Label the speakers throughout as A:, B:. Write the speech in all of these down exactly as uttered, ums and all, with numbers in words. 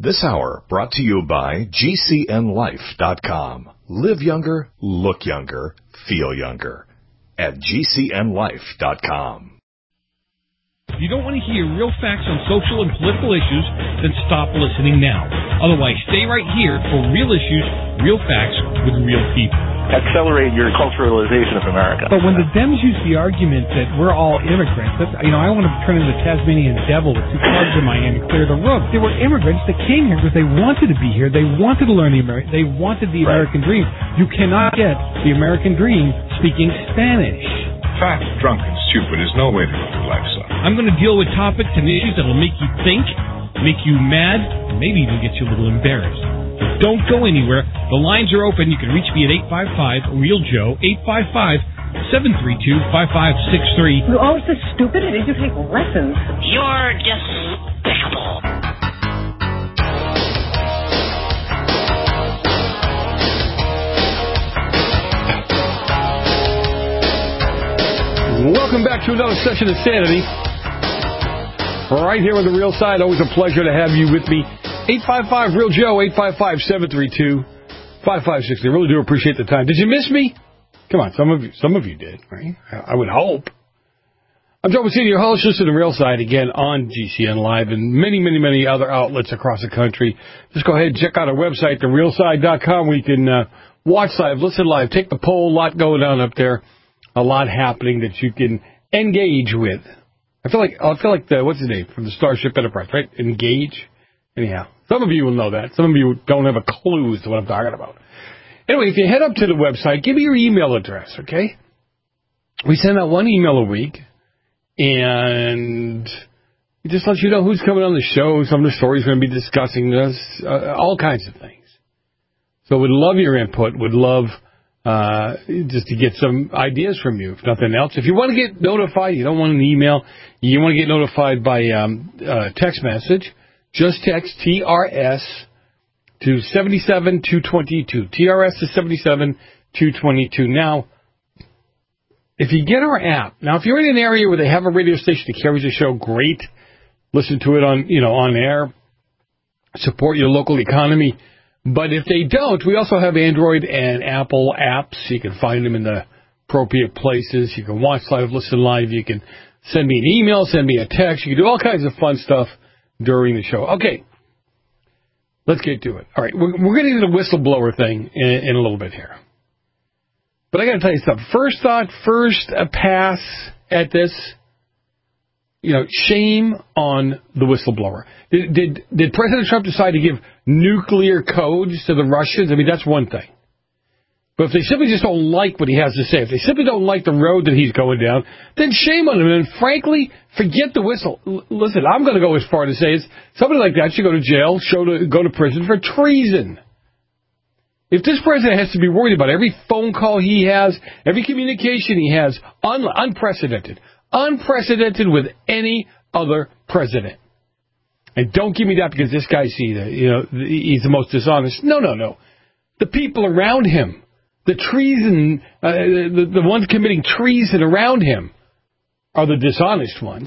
A: This hour brought to you by G C N life dot com. Live younger, look younger, feel younger. At G C N life dot com.
B: If you don't want to hear real facts on social and political issues, then stop listening now. Otherwise, stay right here for real issues, real facts with real people.
C: Accelerate your culturalization of America.
D: But when the Dems use the argument that we're all immigrants, that's, you know, I want to turn into the Tasmanian devil with two clubs in my hand and clear the room. They were immigrants that came here because they wanted to be here. They wanted to learn the American. They wanted the
C: Right.
D: American dream. You cannot get the American dream speaking Spanish.
E: Fat, drunk, and stupid is no way to go through life, son.
B: I'm going to deal with topics and issues that will make you think, make you mad, and maybe even get you a little embarrassed. So don't go anywhere. The lines are open. You can reach me at eight five five, real Joe, eight five five, seven three two, five five six three.
F: You're always this stupid. Did you take lessons?
G: You're despicable.
H: Welcome back to another session of Sanity. Right here on The Real Side. Always a pleasure to have you with me. eight five five, real Joe, eight five five, seven three two, five five six three. I really do appreciate the time. Did you miss me? Come on, some of you some of you did, right? I would hope. I'm Joe Messina, your host. Listen to The Real Side again on G C N Live and many, many, many other outlets across the country. Just go ahead and check out our website, the real side dot com, where you can uh, watch live, listen live, take the poll, a lot going on up there. A lot happening that you can engage with. I feel like I feel like the what's his name from the Starship Enterprise, right? Engage. Anyhow, some of you will know that. Some of you don't have a clue as to what I'm talking about. Anyway, if you head up to the website, give me your email address, okay? We send out one email a week, and it just lets you know who's coming on the show, some of the stories we're going to be discussing, this, uh, all kinds of things. So we'd love your input. Would love. Uh, just to get some ideas from you, if nothing else. If you want to get notified, you don't want an email, you want to get notified by um, uh, text message, just text T R S to seven seven two two two. T R S to seven seven two two two. Now, if you get our app, now if you're in an area where they have a radio station that carries a show, great. Listen to it on, you know, on air. Support your local economy. But if they don't, we also have Android and Apple apps. You can find them in the appropriate places. You can watch live, listen live. You can send me an email, send me a text. You can do all kinds of fun stuff during the show. Okay, let's get to it. All right, we're, we're going to do the whistleblower thing in, in a little bit here. But I got to tell you something. First thought, first a pass at this. You know, shame on the whistleblower. Did, did did President Trump decide to give nuclear codes to the Russians? I mean, that's one thing. But if they simply just don't like what he has to say, if they simply don't like the road that he's going down, then shame on him. And frankly, forget the whistle. L- listen, I'm going to go as far to say is somebody like that should go to jail, show to go to prison for treason. If this president has to be worried about every phone call he has, every communication he has, un- unprecedented. Unprecedented with any other president. And don't give me that because this guy's either, you know, he's the most dishonest. No, no, no. The people around him, the treason, uh, the, the ones committing treason around him are the dishonest ones.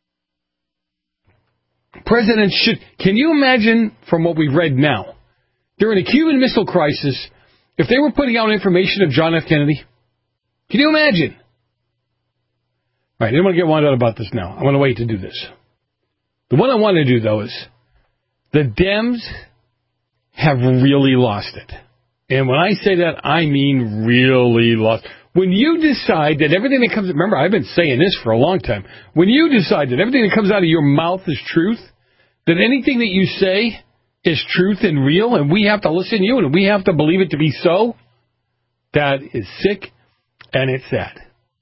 H: Presidents should, can you imagine from what we've read now, during the Cuban Missile Crisis, if they were putting out information of John F. Kennedy? Can you imagine? All right, I didn't want to get wound up about this now. I want to wait to do this. The one I want to do, though, is the Dems have really lost it. And when I say that, I mean really lost. When you decide that everything that comes... Remember, I've been saying this for a long time. When you decide that everything that comes out of your mouth is truth, that anything that you say is truth and real, and we have to listen to you, and we have to believe it to be so, that is sick, and it's sad.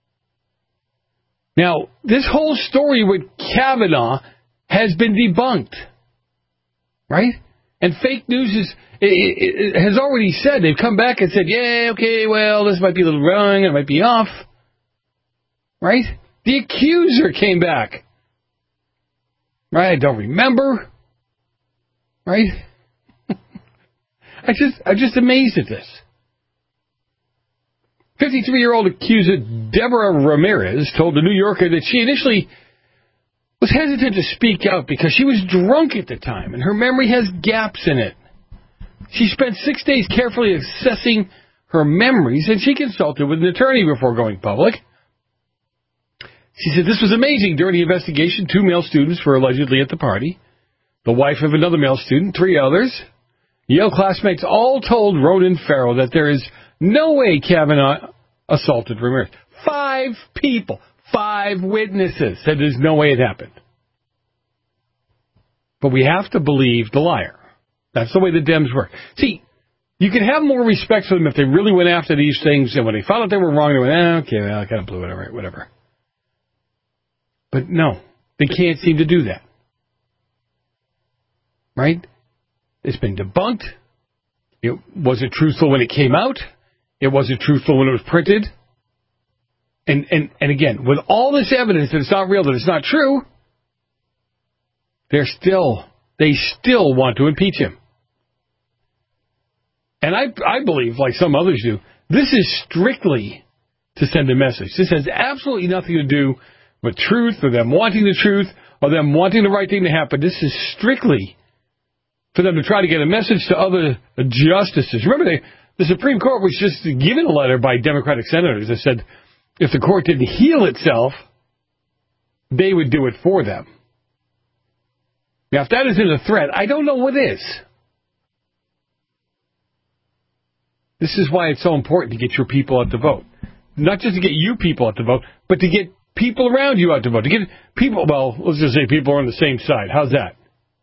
H: Now, this whole story with Kavanaugh has been debunked, right? And fake news is, it, it, it has already said, they've come back and said, yeah, okay, well, this might be a little wrong, it might be off, right? The accuser came back, right? I don't remember, right? I just, I'm just amazed at this. fifty-three-year-old accuser Deborah Ramirez told The New Yorker that she initially was hesitant to speak out because she was drunk at the time, and her memory has gaps in it. She spent six days carefully assessing her memories, and she consulted with an attorney before going public. She said this was amazing. During the investigation, two male students were allegedly at the party. The wife of another male student, three others. Yale classmates all told Ronan Farrow that there is no way Kavanaugh assaulted Ramirez. Five people, five witnesses said there's no way it happened. But we have to believe the liar. That's the way the Dems work. See, you can have more respect for them if they really went after these things, and when they found out they were wrong, they went, eh, okay, well, I kind of blew it, all right, whatever. But no, they can't seem to do that. Right? It's been debunked. It wasn't truthful when it came out. It wasn't truthful when it was printed. And, and, and again, with all this evidence that it's not real, that it's not true, they're still, they still want to impeach him. And I, I believe, like some others do, this is strictly to send a message. This has absolutely nothing to do with truth or them wanting the truth or them wanting the right thing to happen. This is strictly for them to try to get a message to other justices. Remember, they, the Supreme Court was just given a letter by Democratic senators that said if the court didn't heal itself, they would do it for them. Now, if that isn't a threat, I don't know what is. This is why it's so important to get your people out to vote. Not just to get you people out to vote, but to get people around you out to vote. To get people, well, let's just say people are on the same side. How's that?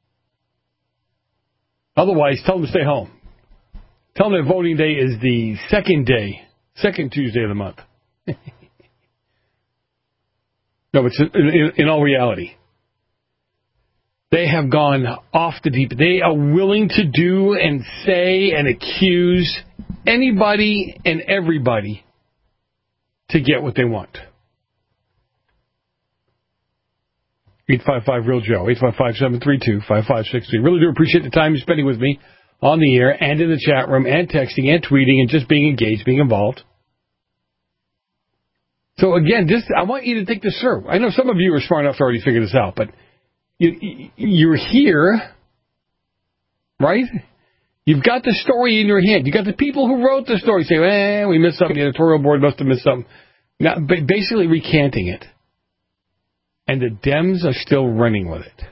H: Otherwise, tell them to stay home. Tell them that voting day is the second day, second Tuesday of the month. No, it's in, in, in all reality. They have gone off the deep. They are willing to do and say and accuse anybody and everybody to get what they want. eight five five real Joe, eight five five, seven three two, five five six three. Really do appreciate the time you're spending with me on the air and in the chat room and texting and tweeting and just being engaged, being involved. So again, just I want you to think this through. I know some of you are smart enough to already figure this out, but you, you're here, right? You've got the story in your hand. You've got the people who wrote the story saying, eh, we missed something. The editorial board must have missed something. Now, basically recanting it. And the Dems are still running with it.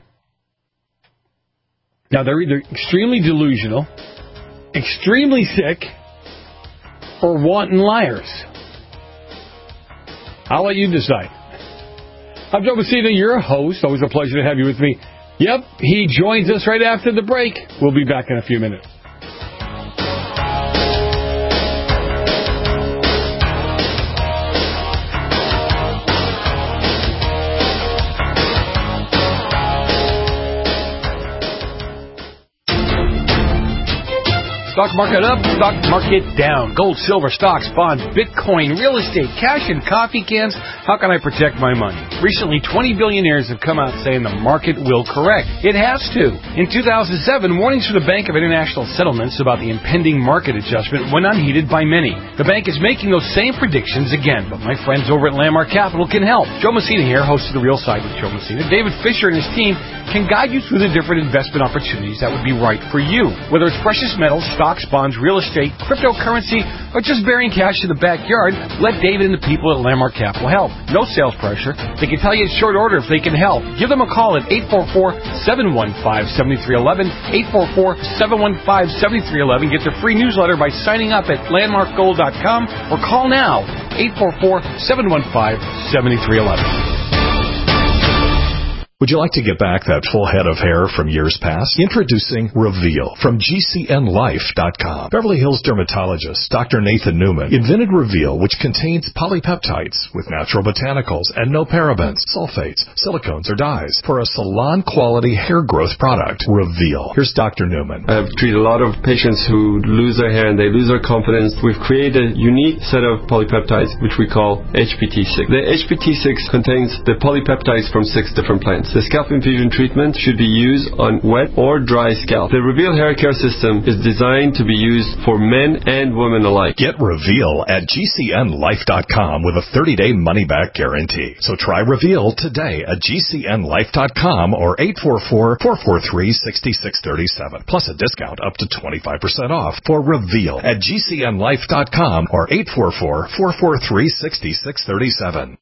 H: Now, they're either extremely delusional, extremely sick, or wanton liars. I'll let you decide. I'm Joe Messina, your host. Always a pleasure to have you with me. Yep, he joins us right after the break. We'll be back in a few minutes. Stock market up, stock market down. Gold, silver, stocks, bonds, Bitcoin, real estate, cash, and coffee cans. How can I protect my money? Recently, twenty billionaires have come out saying the market will correct. It has to. In two thousand seven, warnings from the Bank of International Settlements about the impending market adjustment went unheeded by many. The bank is making those same predictions again, but my friends over at Landmark Capital can help. Joe Messina here, host of The Real Side with Joe Messina. David Fisher and his team can guide you through the different investment opportunities that would be right for you. Whether it's precious metals, stocks, bonds, real estate, cryptocurrency, or just burying cash in the backyard, let David and the people at Landmark Capital help. No sales pressure. They can tell you in short order if they can help. Give them a call at eight four four, seven one five, seven three one one, eight four four, seven one five, seven three one one. Get their free newsletter by signing up at landmark gold dot com or call now, eight four four, seven one five, seven three one one.
A: Would you like to get back that full head of hair from years past? Introducing Reveal from G C N life dot com. Beverly Hills dermatologist Doctor Nathan Newman invented Reveal, which contains polypeptides with natural botanicals and no parabens, sulfates, silicones, or dyes for a salon-quality hair growth product. Reveal. Here's Doctor Newman.
I: I've treated a lot of patients who lose their hair and they lose their confidence. We've created a unique set of polypeptides, which we call H P T six. The H P T six contains the polypeptides from six different plants. treatments. The scalp infusion treatment should be used on wet or dry scalp. The Reveal hair care system is designed to be used for men and women alike.
A: Get Reveal at G C N life dot com with a thirty-day money-back guarantee. So try Reveal today at G C N life dot com or eight four four, four four three, six six three seven. Plus a discount up to twenty-five percent off for Reveal at G C N life dot com or eight four four, four four three, six six three seven.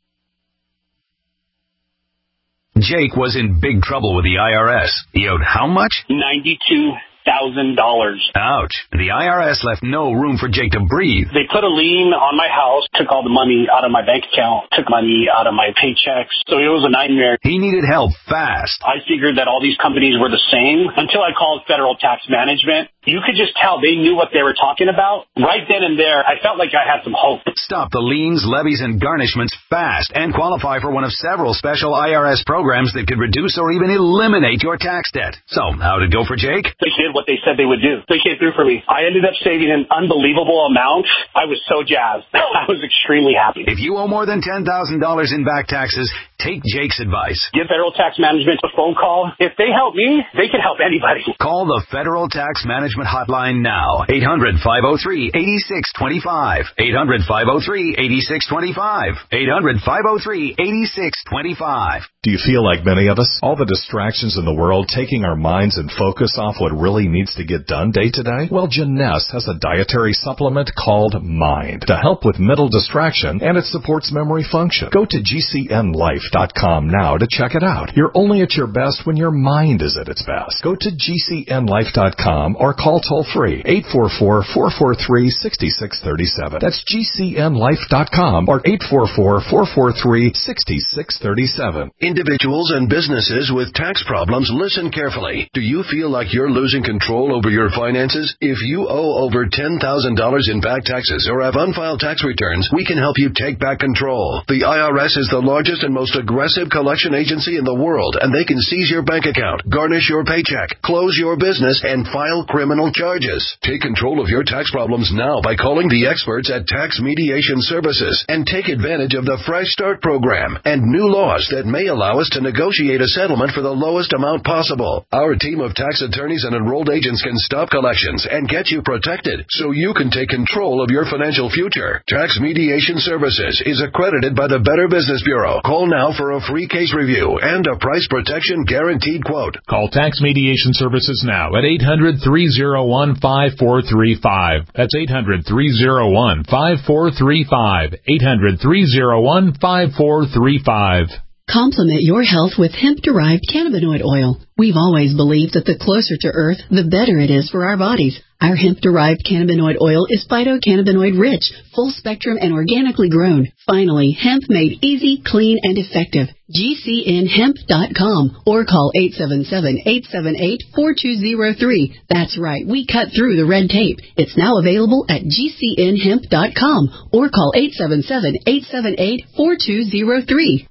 J: Jake was in big trouble with the I R S. He owed how much?
K: ninety-two thousand dollars.
J: Ouch. The I R S left no room for Jake to breathe.
K: They put a lien on my house, took all the money out of my bank account, took money out of my paychecks. So it was a nightmare.
J: He needed help fast.
K: I figured that all these companies were the same until I called Federal Tax Management. You could just tell they knew what they were talking about. Right then and there, I felt like I had some hope.
J: Stop the liens, levies, and garnishments fast and qualify for one of several special I R S programs that could reduce or even eliminate your tax debt. So, how'd it go for Jake?
K: They did what they said they would do. They came through for me. I ended up saving an unbelievable amount. I was so jazzed. I was extremely happy.
J: If you owe more than ten thousand dollars in back taxes, take Jake's advice.
K: Give Federal Tax Management a phone call. If they help me, they can help anybody.
J: Call the Federal Tax Management hotline now. eight hundred, five oh three, eight six two five. eight hundred, five oh three, eight six two five. eight hundred, five oh three, eight six two five.
A: Do you feel like many of us? All the distractions in the world taking our minds and focus off what really needs to get done day to day? Well, Jeunesse has a dietary supplement called Mind to help with mental distraction, and it supports memory function. Go to G C N life dot com now to check it out. You're only at your best when your mind is at its best. Go to G C N life dot com or call toll-free eight four four, four four three, six six three seven. That's G C N life dot com or eight four four, four four three, six six three seven.
L: Individuals and businesses with tax problems, listen carefully. Do you feel like you're losing control over your finances? If you owe over ten thousand dollars in back taxes or have unfiled tax returns, we can help you take back control. The I R S is the largest and most aggressive collection agency in the world, and they can seize your bank account, garnish your paycheck, close your business, and file criminal charges. Take control of your tax problems now by calling the experts at Tax Mediation Services and take advantage of the Fresh Start program and new laws that may allow us to negotiate a settlement for the lowest amount possible. Our team of tax attorneys and enrolled agents can stop collections and get you protected so you can take control of your financial future. Tax Mediation Services is accredited by the Better Business Bureau. Call now for a free case review and a price protection guaranteed quote.
M: Call Tax Mediation Services now at eight hundred, three oh one, five four three five. That's eight hundred, three oh one, five four three five. eight hundred, three oh one, five four three five.
N: Complement your health with hemp-derived cannabinoid oil. We've always believed that the closer to Earth, the better it is for our bodies. Our hemp-derived cannabinoid oil is phytocannabinoid-rich, full-spectrum, and organically grown. Finally, hemp made easy, clean, and effective. G C N hemp dot com or call eight seven seven, eight seven eight, four two zero three. That's right, we cut through the red tape. It's now available at G C N hemp dot com or call eight seven seven, eight seven eight, four two zero three.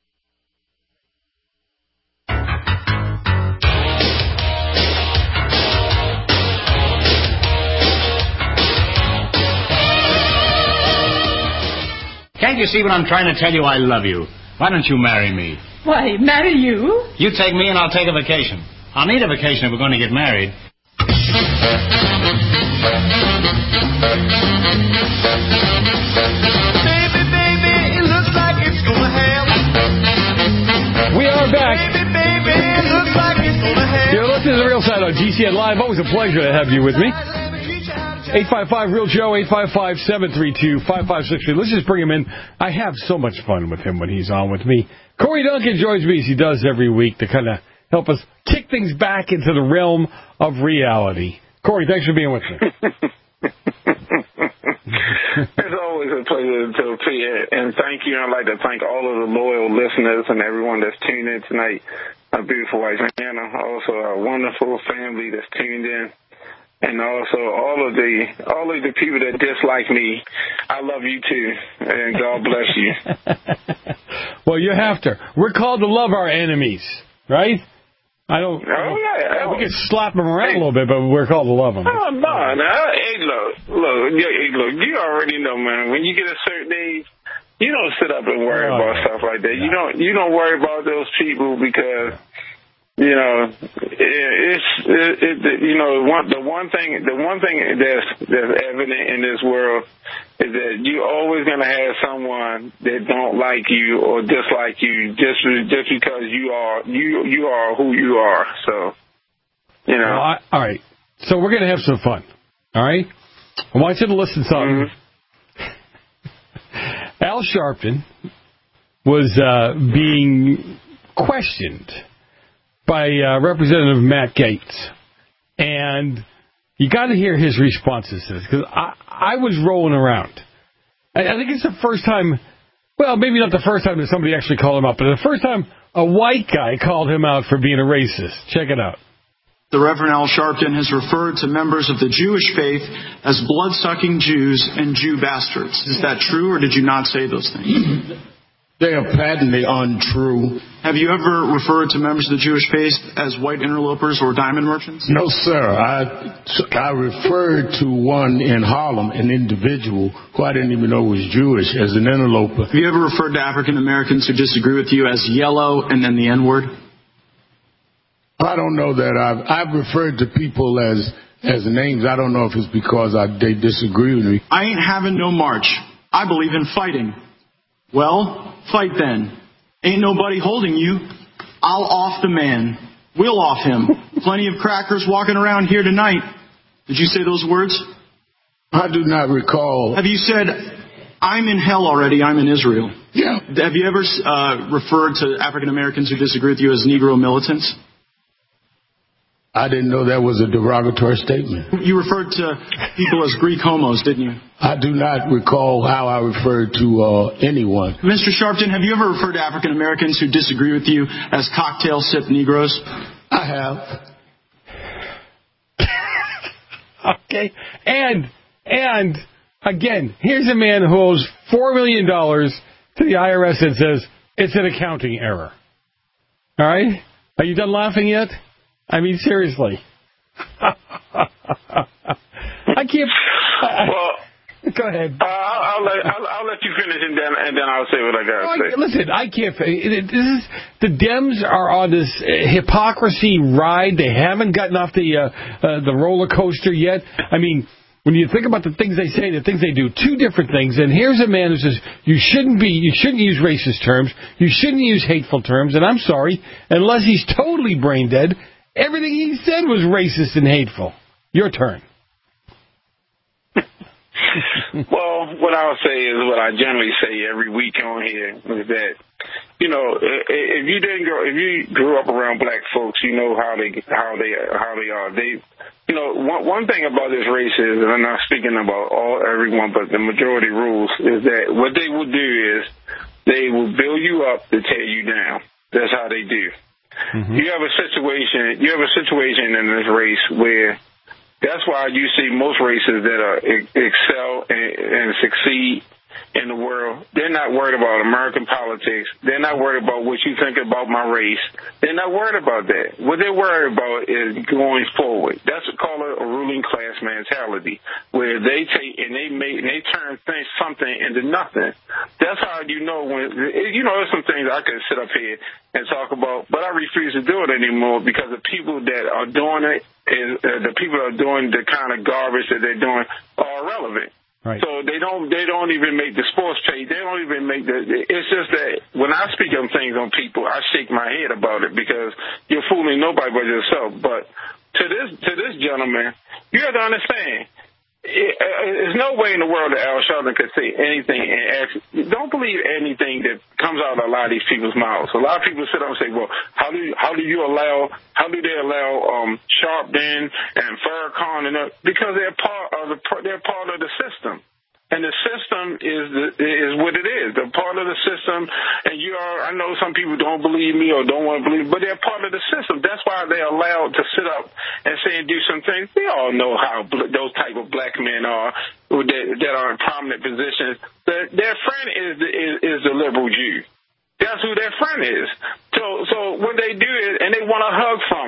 O: Can't you see what I'm trying to tell you? I love you. Why don't you marry me?
F: Why, marry you?
O: You take me and I'll take a vacation. I'll need a vacation if we're going to get married.
P: Baby, baby, it looks like it's gonna happen.
H: We are back.
P: Baby, baby, it looks like it's gonna happen.
H: You're listening to The Real Side on G C N Live. Always a pleasure to have you with me. eight five five, real Joe, eight five five, seven three two, five five six three. Let's just bring him in. I have so much fun with him when he's on with me. Corey Duncan joins me as he does every week to kind of help us kick things back into the realm of reality. Corey, thanks for being with me.
Q: It's always a pleasure to appear, and thank you. I'd like to thank all of the loyal listeners and everyone that's tuned in tonight. My beautiful wife, Anna, also a wonderful family that's tuned in. And also all of the all of the people that dislike me, I love you too, and God bless you.
H: Well, you have to. We're called to love our enemies, right? I don't.
Q: Oh yeah,
H: we can slap them around hey. a little bit, but we're called to love them.
Q: Oh no, no. Hey, look, look, hey, look. You already know, man. When you get a certain age, you don't sit up and worry
H: Oh,
Q: about
H: yeah.
Q: stuff like that.
H: Yeah.
Q: You don't you don't worry about those people because you know it, it's it, it, you know one the one thing the one thing that's that's evident in this world is that you're always going to have someone that don't like you or dislike you just just because you are you you are who you are. So you know.
H: Well, I, all right. So we're going to have some fun. All right. I want you to listen to something. Mm-hmm. Al Sharpton was uh, being questioned by uh, Representative Matt Gaetz. And you got to hear his responses to this, because I, I was rolling around. I, I think it's the first time, well, maybe not the first time that somebody actually called him out, but the first time a white guy called him out for being a racist. Check it out.
R: The Reverend Al Sharpton has referred to members of the Jewish faith as blood-sucking Jews and Jew bastards. Is that true, or did you not say those things?
S: They are patently untrue.
R: Have you ever referred to members of the Jewish faith as white interlopers or diamond merchants?
S: No, sir. I, I referred to one in Harlem, an individual who I didn't even know was Jewish, as an interloper.
R: Have you ever referred to African Americans who disagree with you as yellow and then the N-word?
S: I don't know that I've I've referred to people as as names. I don't know if it's because I, they disagree with me.
R: I ain't having no march. I believe in fighting. Well, fight then. Ain't nobody holding you. I'll off the man. We'll off him. Plenty of crackers walking around here tonight. Did you say those words?
S: I do not recall.
R: Have you said, I'm in hell already, I'm in Israel?
S: Yeah.
R: Have you ever uh, referred to African Americans who disagree with you as Negro militants?
S: I didn't know that was a derogatory statement.
R: You referred to people as Greek homos, didn't you?
S: I do not recall how I referred to uh, anyone.
R: Mister Sharpton, have you ever referred to African Americans who disagree with you as cocktail sip Negroes?
S: I
H: have. Okay. And, and, again, here's a man who owes four million dollars to the I R S and says it's an accounting error. All right? Are you done laughing yet? I mean, seriously. I can't.
Q: Well,
H: go ahead.
Q: Uh, I'll, I'll, let, I'll, I'll let you finish, and then and then I'll say what I got to
H: no,
Q: say.
H: Listen, I can't. This is, the Dems are on this hypocrisy ride. They haven't gotten off the uh, uh, the roller coaster yet. I mean, when you think about the things they say, the things they do, two different things. And here's a man who says you shouldn't be, you shouldn't use racist terms, you shouldn't use hateful terms. And I'm sorry, unless he's totally brain dead. Everything he said was racist and hateful. Your turn.
Q: Well, what I'll say is what I generally say every week on here is that, you know, if you didn't go, if you grew up around black folks, you know how they how they how they are. They, you know, one one thing about this race is, and I'm not speaking about all everyone, but the majority rules is that what they will do is they will build you up to tear you down. That's how they do. Mm-hmm. You have a situation. You have a situation in this race where that's why you see most races that are excel and, and succeed in the world. They're not worried about American politics. They're not worried about what you think about my race. They're not worried about that. What they're worried about is going forward. That's called a ruling class mentality, where they take and they make and they turn things something into nothing. That's how you know when you know there's some things I could sit up here and talk about, but I refuse to do it anymore because the people that are doing it is uh, the people that are doing the kind of garbage that they're doing are irrelevant.
H: Right.
Q: So they don't they don't even make the sports page. They don't even make the. It's just that when I speak on things on people, I shake my head about it because you're fooling nobody but yourself. But to this to this gentleman, you have to understand. It, uh, there's no way in the world that Al Sharpton could say anything and actually don't believe anything that comes out of a lot of these people's mouths. A lot of people sit up and say, "Well, how do you, how do you allow how do they allow um, Sharpton and Farrakhan and uh, because they're part of the they're part of the system." And the system is the, is what it is. They're part of the system, and you are. I know some people don't believe me or don't want to believe, but they're part of the system. That's why they're allowed to sit up and say and do some things. We all know how bl- those type of black men are that, that are in prominent positions. Their, their friend is the, is, is the liberal Jew. That's who their friend is. So, so when they do it, and they want a hug from him.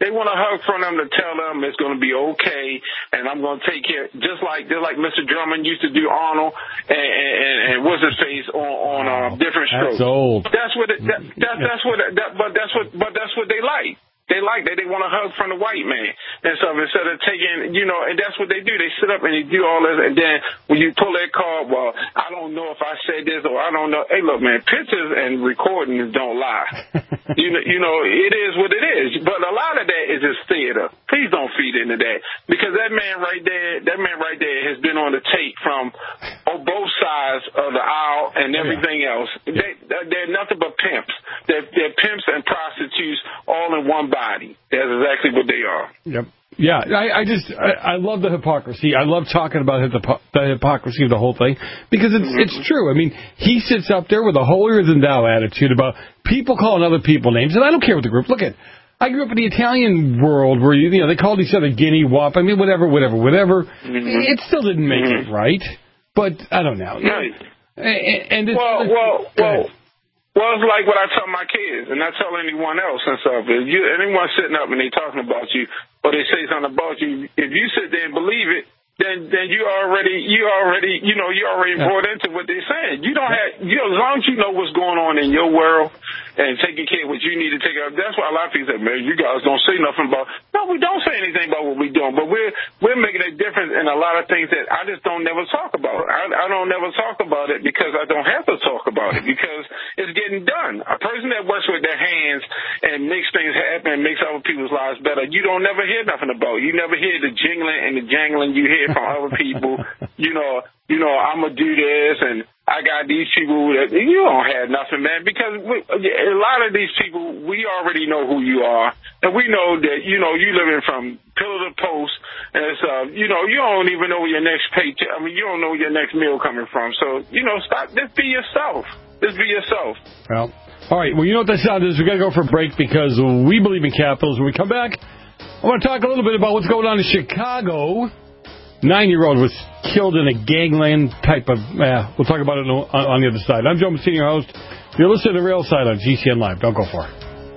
Q: They want a hug from them to tell them it's going to be okay, and I'm going to take care. Just like just like Mister Drummond used to do Arnold and and, and what's his face on on uh, Different Strokes.
H: That's old.
Q: That's what it, that, that that's what that, but that's what but that's what they like. They like that. They want a hug from the white man. And so instead of taking, you know, and that's what they do. They sit up and they do all this. And then when you pull that card, well, I don't know if I said this or I don't know. Hey, look, man, pictures and recordings don't lie. you know, you know, it is what it is. But a lot of that is just theater. Please don't feed into that. Because that man right there, that man right there has been on the tape from on both sides of the aisle and everything else. They, they're nothing but pimps. They're, they're pimps and prostitutes all in one body. That's exactly what they are.
H: Yep. Yeah, I, I just, I, I love the hypocrisy. I love talking about the, the hypocrisy of the whole thing because it's mm-hmm. it's true. I mean, he sits up there with a holier-than-thou attitude about people calling other people names, and I don't care what the group. Look at, I grew up in the Italian world where, you know, they called each other guinea, wop, I mean, whatever, whatever, whatever. Mm-hmm. It still didn't make mm-hmm. it right, but I don't know.
Q: Right.
H: And, and it's,
Q: well, well, well. Well, it's like what I tell my kids, and I tell anyone else and stuff. If you, anyone sitting up and they talking about you, or they say something about you, if you sit there and believe it, then then you already you already you know you already yeah. bought into what they're saying. You don't have you know, as long as you know what's going on in your world and taking care of what you need to take care of. That's why a lot of people say, man, you guys don't say nothing about. No, we don't say anything about what we're doing, but we're we're making a difference in a lot of things that I just don't never talk about. I, I don't never talk about it because I don't have to talk about it because it's getting done. A person that works with their hands and makes things happen and makes other people's lives better, you don't never hear nothing about. You never hear the jingling and the jangling you hear from other people. You know, you know, I'm gonna do this and I got these people that you don't have nothing, man, because we, a lot of these people, we already know who you are, and we know that, you know, you living from pillar to post, and it's, uh, you know, you don't even know where your next paycheck, I mean, you don't know where your next meal coming from, so, you know, stop, just be yourself, just be yourself.
H: Well, all right, well, you know what that sound is, we got to go for a break because we believe in capitals. When we come back, I want to talk a little bit about what's going on in Chicago. Nine-year-old was killed in a gangland type of... Uh, we'll talk about it on, on the other side. I'm Joe Messina, your host. You're listening to Real Side on G C N Live. Don't go far.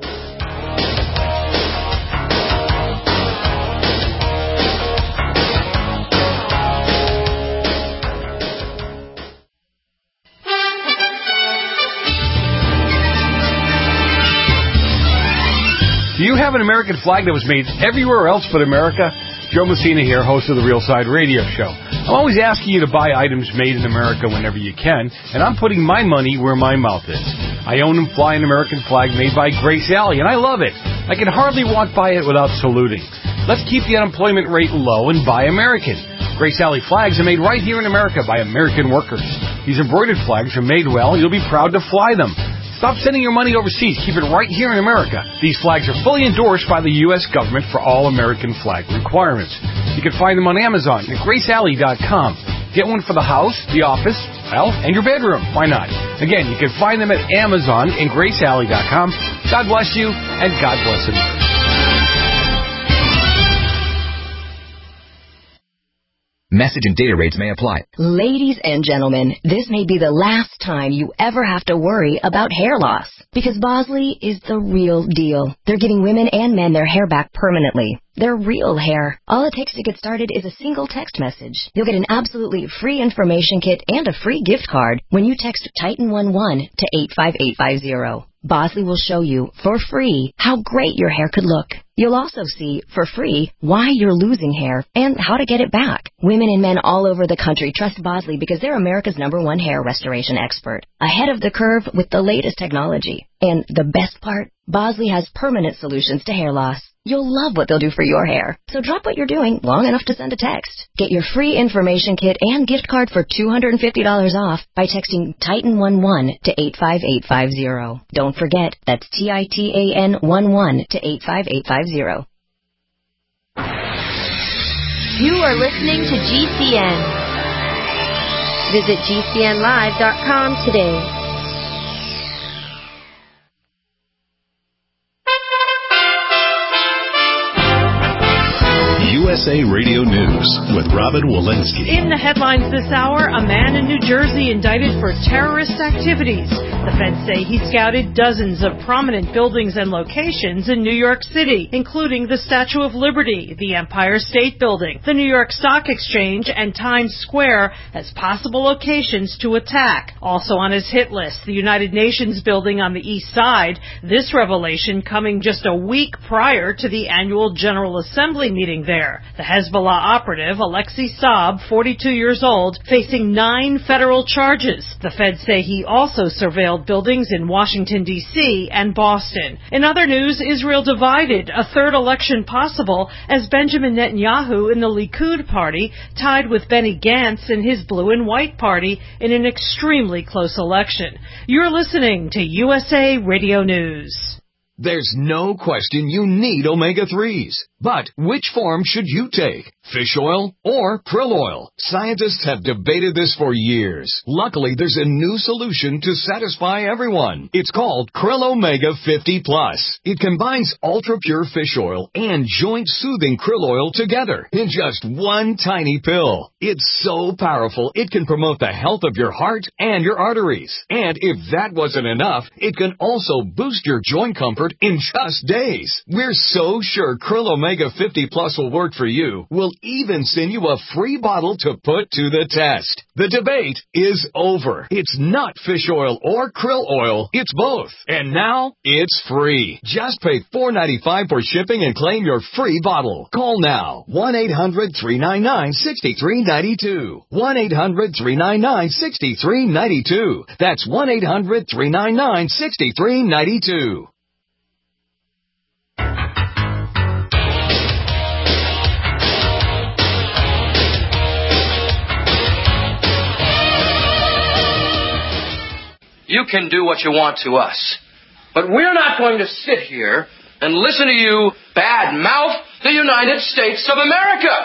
H: Do you have an American flag that was made everywhere else but America? Joe Messina here, host of the Real Side Radio Show. I'm always asking you to buy items made in America whenever you can, and I'm putting my money where my mouth is. I own and fly an American flag made by Grace Alley, and I love it. I can hardly walk by it without saluting. Let's keep the unemployment rate low and buy American. Grace Alley flags are made right here in America by American workers. These embroidered flags are made well, and you'll be proud to fly them. Stop sending your money overseas. Keep it right here in America. These flags are fully endorsed by the U S government for all American flag requirements. You can find them on Amazon at grace alley dot com. Get one for the house, the office, well, and your bedroom. Why not? Again, you can find them at Amazon and grace alley dot com. God bless you, and God bless America.
T: Message and data rates may apply.
U: Ladies and gentlemen, this may be the last time you ever have to worry about hair loss. Because Bosley is the real deal. They're giving women and men their hair back permanently. Their real hair. All it takes to get started is a single text message. You'll get an absolutely free information kit and a free gift card when you text Titan eleven to eight five eight five zero. Bosley will show you, for free, how great your hair could look. You'll also see, for free, why you're losing hair and how to get it back. Women and men all over the country trust Bosley because they're America's number one hair restoration expert. Ahead of the curve with the latest technology. And the best part? Bosley has permanent solutions to hair loss. You'll love what they'll do for your hair. So drop what you're doing long enough to send a text. Get your free information kit and gift card for two hundred fifty dollars off by texting Titan eleven to eight five eight five zero. Don't forget, that's T I T A N eleven to eight five eight five zero.
V: You are listening to G C N. Visit G C N live dot com today.
A: U S A Radio News with Robin Walensky.
W: In the headlines this hour, a man in New Jersey indicted for terrorist activities.
C: The feds say he scouted dozens of prominent buildings and locations in New York City, including the Statue of Liberty, the Empire State Building, the New York Stock Exchange, and Times Square as possible locations to attack. Also on his hit list, the United Nations building on the east side, this revelation coming just a week prior to the annual General Assembly meeting there. The Hezbollah operative, Alexei Saab, forty-two years old, facing nine federal charges. The feds say he also surveilled buildings in Washington, D C and Boston. In other news, Israel divided, a third election possible as Benjamin Netanyahu in the Likud party tied with Benny Gantz in his blue and white party in an extremely close election. You're listening to U S A Radio News.
D: There's no question you need omega threes. But which form should you take? Fish oil or krill oil? Scientists have debated this for years. Luckily, there's a new solution to satisfy everyone. It's called Krill Omega fifty plus. It combines ultra-pure fish oil and joint-soothing krill oil together in just one tiny pill. It's so powerful, it can promote the health of your heart and your arteries. And if that wasn't enough, it can also boost your joint comfort in just days. We're so sure Krill Omega fifty plus will work for you. We'll even send you a free bottle to put to the test. The debate is over. It's not fish oil or krill oil. It's both. And now it's free. Just pay four dollars and ninety-five cents for shipping and claim your free bottle. Call now. one eight hundred three nine nine six three nine two. one eight hundred three nine nine six three nine two. That's one eight hundred three nine nine six three nine two.
W: You can do what you want to us. But we're not going to sit here and listen to you bad-mouth the United States of America.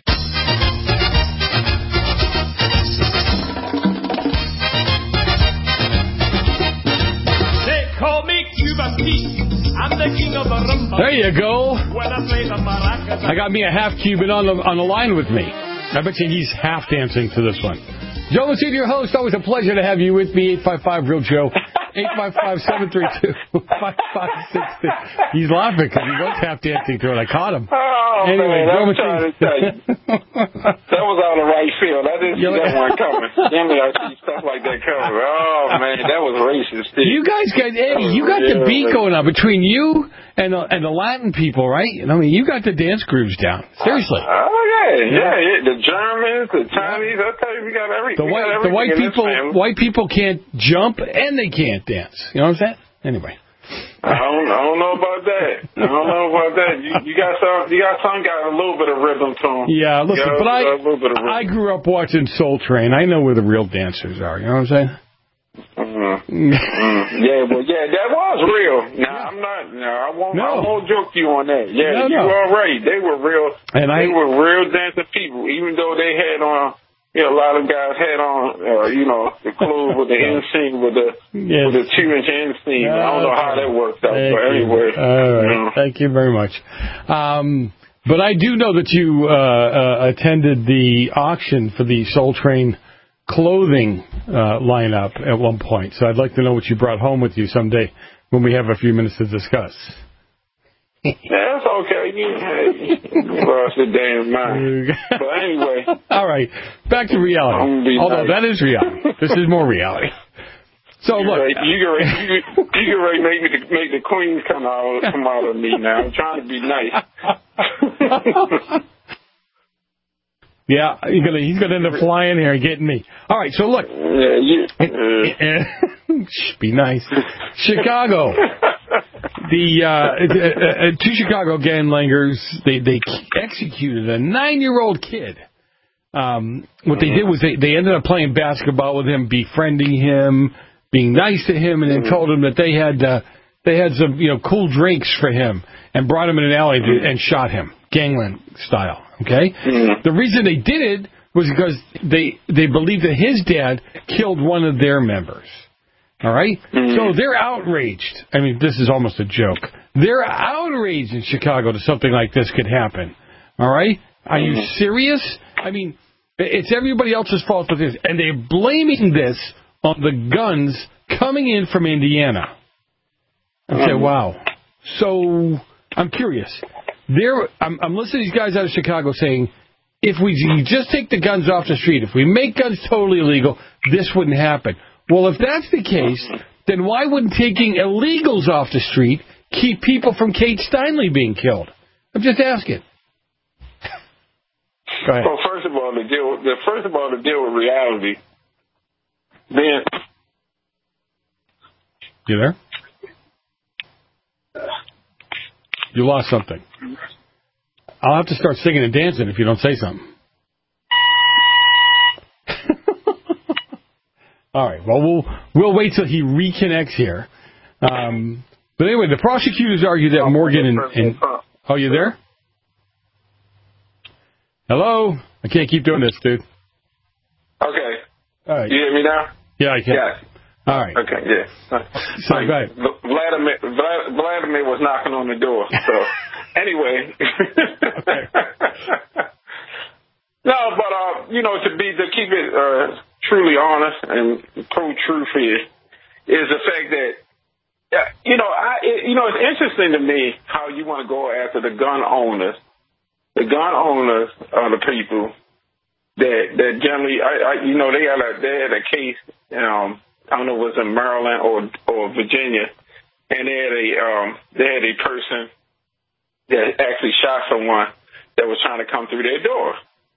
P: They call me Cuba Pete. I'm the king of the rumba.
H: There you go.
P: When I play the maracas,
H: I got me a half Cuban on the on the line with me. I bet you he's half dancing to this one. Joe Lucid, your host. Always a pleasure to have you with me. eight five five, real Joe. eight five five, seven three two, five five six six. He's laughing because he goes half dancing to it. I caught him.
Q: Oh,
H: anyway,
Q: man,
H: Joe
Q: I'm trying to tell you. That was out of right field. I didn't see that one coming. Generally, I see stuff like that coming. Oh, man, that was racist, too.
H: You guys got, Eddie, you got the beat going on between you and the, and the Latin people, right? I mean, you got the dance grooves down. Seriously.
Q: Oh, yeah, yeah, yeah. The Germans, the Chinese, I tell you, we got everything.
H: The white, the white people, white people can't jump and they can't dance. You know what I'm saying? Anyway.
Q: I don't, I don't know about that. I don't know about that. You, you got some, you got some got a little bit of rhythm to them.
H: Yeah, listen,
Q: got,
H: but I, I grew up watching Soul Train. I know where the real dancers are. You know what I'm saying?
Q: Mm-hmm. mm. Yeah, well, yeah, that was real. Now I'm not. No, I won't.
H: No.
Q: I won't joke you on that. Yeah,
H: No,
Q: you
H: no.
Q: are right. They were real.
H: And
Q: they
H: I-
Q: were real dancing people, even though they had on. You know, a lot of guys had on, uh, you know, the clothes with the inseam, with the
H: Yes.
Q: with the two inch inseam. I don't know how that worked out,
H: Thank
Q: but
H: you.
Q: anyway.
H: All right.
Q: you know.
H: Thank you very much. Um, but I do know that you uh, uh, attended the auction for the Soul Train clothing uh, lineup at one point. So I'd like to know what you brought home with you someday when we have a few minutes to discuss.
Q: Yeah, that's okay. You, hey, you lost your damn mind. But anyway.
H: All right. Back to reality. Although
Q: nice.
H: that is reality. This is more reality. So
Q: you
H: look,
Q: ready, you get ready, you, get- you get ready to make me the, make the queen come out come out of me now. I'm trying to be nice.
H: yeah, you're gonna he's gonna end up flying here and getting me. All right. So look,
Q: Yeah, you, uh,
H: Shh, be nice. Chicago. The uh, uh, uh, two Chicago ganglangers, they they executed a nine-year-old kid. Um, what they did was they, they ended up playing basketball with him, befriending him, being nice to him, and then told him that they had uh, they had some you know cool drinks for him, and brought him in an alley to, and shot him, gangland style. Okay, the reason they did it was because they they believed that his dad killed one of their members. All right? Mm-hmm. So they're outraged. I mean, this is almost a joke. They're outraged in Chicago that something like this could happen. All right? Are you serious? I mean, it's everybody else's fault for this. And they're blaming this on the guns coming in from Indiana. Okay, mm-hmm. Wow. So I'm curious. There, I'm, I'm listening to these guys out of Chicago saying, if we just take the guns off the street, if we make guns totally illegal, this wouldn't happen. Well, if that's the case, then why wouldn't taking illegals off the street keep people from Kate Steinle being killed? I'm just asking. Go ahead.
Q: Well, first of all, to deal, the first of all to deal with reality. Then,
H: you there? You lost something. I'll have to start singing and dancing if you don't say something. All right. Well, we'll we'll wait till he reconnects here. Um, but anyway, the prosecutors argue that Morgan and, and oh, you there? Hello. I can't keep doing this, dude.
Q: Okay.
H: All right.
Q: You hear me now?
H: Yeah, I can.
Q: Yeah.
H: All right.
Q: Okay. Yeah.
H: So go ahead.
Q: Vladimir Vlad, Vladimir was knocking on the door. So anyway. No, but uh, you know, to be to keep it uh, truly honest and pro truth here is the fact that uh, you know I it, you know it's interesting to me how you want to go after the gun owners. The gun owners are the people that that generally I, I you know they had a they had a case um I don't know if it was in Maryland or or Virginia, and they had a um they had a person that actually shot someone that was trying to come through their door.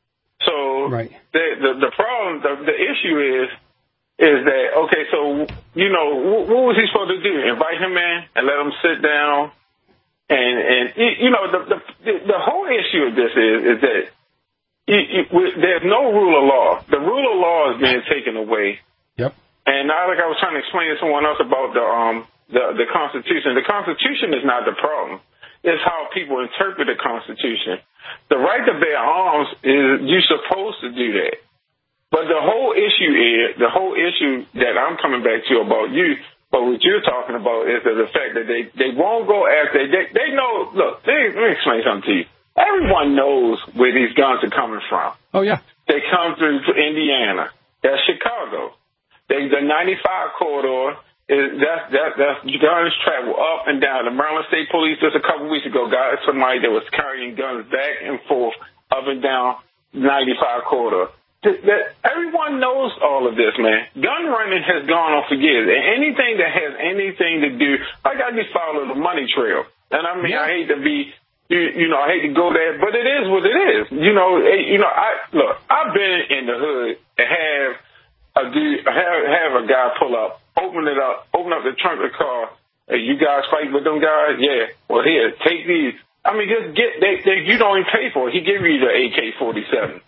Q: So right. the, the the problem, the, the issue is, is that, okay, so, you know, what, what was he supposed to do? Invite him in and let him sit down? And, and you know, the, the the whole issue of this is, is that you, you, there's no rule of law. The rule of law is being taken away.
H: Yep.
Q: And I, like I was trying to explain to someone else about the um the, the Constitution. The Constitution is not the problem. It's how people interpret the Constitution. The right to bear arms is you're supposed to do that. But the whole issue is, the whole issue that I'm coming back to about you, but what you're talking about is the fact that they, they won't go after, they, they know, look, they, let me explain something to you. Everyone knows where these guns are coming from.
H: Oh, yeah.
Q: They come through Indiana. That's Chicago. They, the ninety-five corridor, is that's, that, that's guns travel up and down. The Maryland State Police just a couple weeks ago got somebody that was carrying guns back and forth up and down ninety-five corridor. That everyone knows all of this, man. Gun running has gone on for years. And anything that has anything to do, like I just follow the money trail. And I mean, yeah. I hate to be, you, you know, I hate to go there, but it is what it is. You know, it, you know, I look, I've been in the hood and have a dude, have, have a guy pull up, open it up, open up the trunk of the car. Hey, you guys fight with them guys? Yeah. Well, here, take these. I mean, just get, they, they, you don't even pay for it. He give you the A K forty-seven.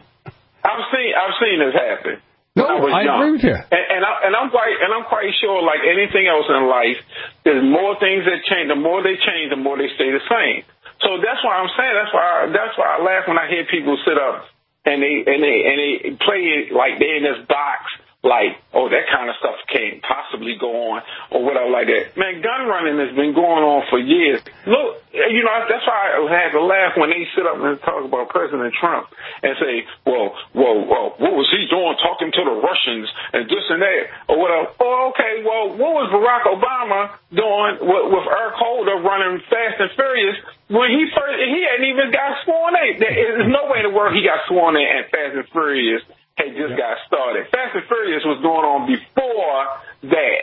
Q: I've seen, I've seen this happen.
H: No,
Q: I, was
H: I
Q: young.
H: agree with you.
Q: And, and, I, and I'm quite, and I'm quite sure, like anything else in life, there's more things that change. The more they change, the more they stay the same. So that's why I'm saying. That's why. I, that's why I laugh when I hear people sit up and they and they and they play it like they're in this box. Like, oh, that kind of stuff can't possibly go on or whatever like that. Man, gun running has been going on for years. Look, you know, that's why I had to laugh when they sit up and talk about President Trump and say, well, well, well, what was he doing talking to the Russians and this and that or whatever. Oh, okay, well, what was Barack Obama doing with, with Eric Holder running Fast and Furious when he first, he hadn't even got sworn in? There's no way in the world he got sworn in at Fast and Furious. Hey, just got started. Fast and Furious was going on before that.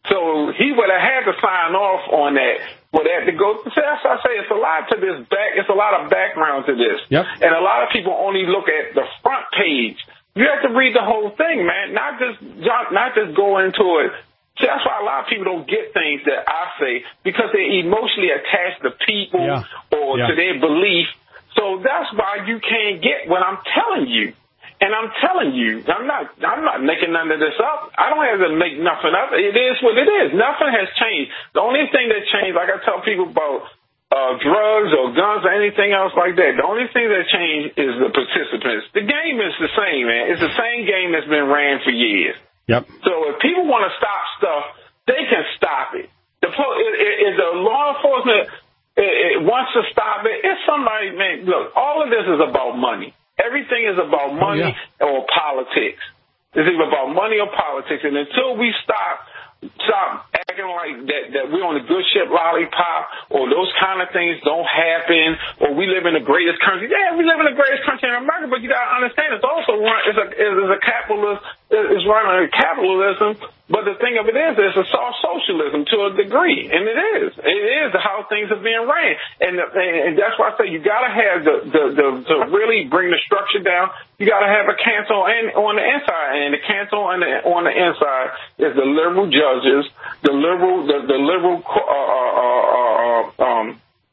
Q: So he would have had to sign off on that for that to go. See, that's why I say it's a lot to this back. It's a lot of background to this.
H: Yep.
Q: And a lot of people only look at the front page. You have to read the whole thing, man. Not just, not just go into it. See, that's why a lot of people don't get things that I say because they're emotionally attached to people yeah. or yeah. to their belief. So that's why you can't get what I'm telling you. And I'm telling you, I'm not I'm not making none of this up. I don't have to make nothing up. It is what it is. Nothing has changed. The only thing that changed, like I tell people about uh, drugs or guns or anything else like that, the only thing that changed is the participants. The game is the same, man. It's the same game that's been ran for years.
H: Yep.
Q: So if people want to stop stuff, they can stop it. The if the law enforcement it, it wants to stop it, it's somebody, man, look, all of this is about money. Everything is about money oh, yeah. or politics. It's either about money or politics. And until we stop stop acting like that, that we're on the good ship lollipop, or those kind of things don't happen, or we live in the greatest country. Yeah, we live in the greatest country in America, but you got to understand it's also run, it's a, it's a capitalist, it's run on capitalism, but the thing of it is, it's a soft socialism to a degree, and it is. It is how things are being ran, and and that's why I say you got to have the, the, the, to really bring the structure down, you got to have a council and on the inside, and the council on the, on the inside is the liberal judges, the liberal, the, the liberal, uh, uh, uh, um,